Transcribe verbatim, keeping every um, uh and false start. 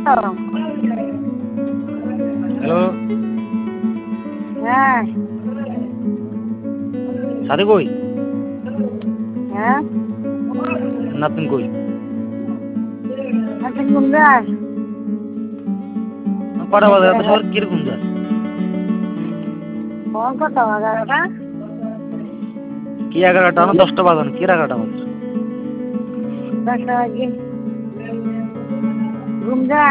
hello হ্যাঁ সাথে কই হ্যাঁ নাতিন কই আচ্ছা কোন যায় কটা বাজে এত সকালে কিরকম যায় ফোন করতে এগারোটা কি এগারোটা না দশটা বাজানো কি এগারোটা বাজে দশটা বাজে ঘুম যা